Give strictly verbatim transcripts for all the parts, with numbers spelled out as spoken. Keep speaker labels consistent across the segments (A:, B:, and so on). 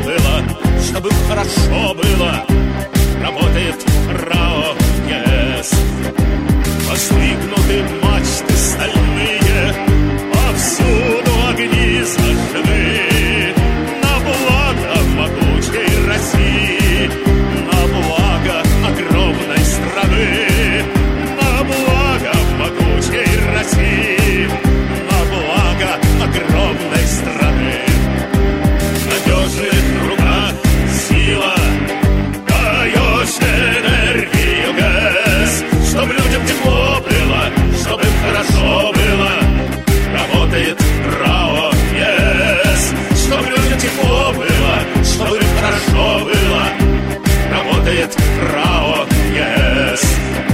A: было, чтобы хорошо было. Работает РАО ЕС. Воздвигнуты мачты стальные, повсюду огни зажжены. На благо могучей России, на благо огромной страны, на благо могучей России, на благо огромной страны. В надежных руках сила, даешь энергию ГЭС, чтоб людям тепло было, чтоб им хорошо было. Работает РАО ЕС, чтоб людям тепло было, чтоб им хорошо было. Работает РАО ЕС.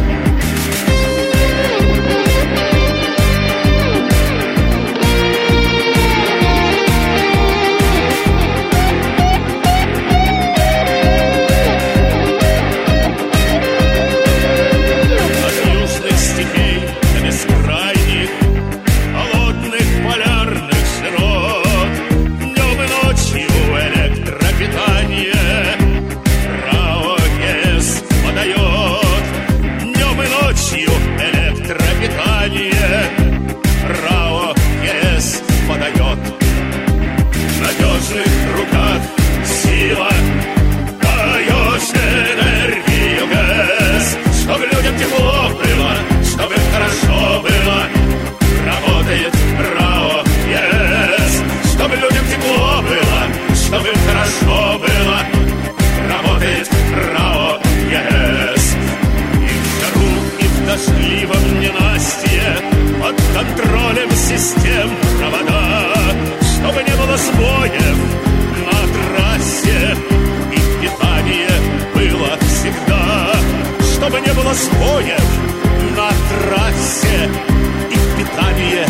A: РАО ЕС подает. В надежных руках сила, даешь энергию ГЭС, чтобы людям тепло было, чтобы им хорошо было. Работает РАО ЕС, чтобы людям тепло было, чтобы им хорошо было. Работает РАО ЕС. И в жару, и в дождливом ненастье, под контролем систем провода, чтобы не было сбоев на трассе, и питание было всегда. Чтобы не было сбоев на трассе, и питание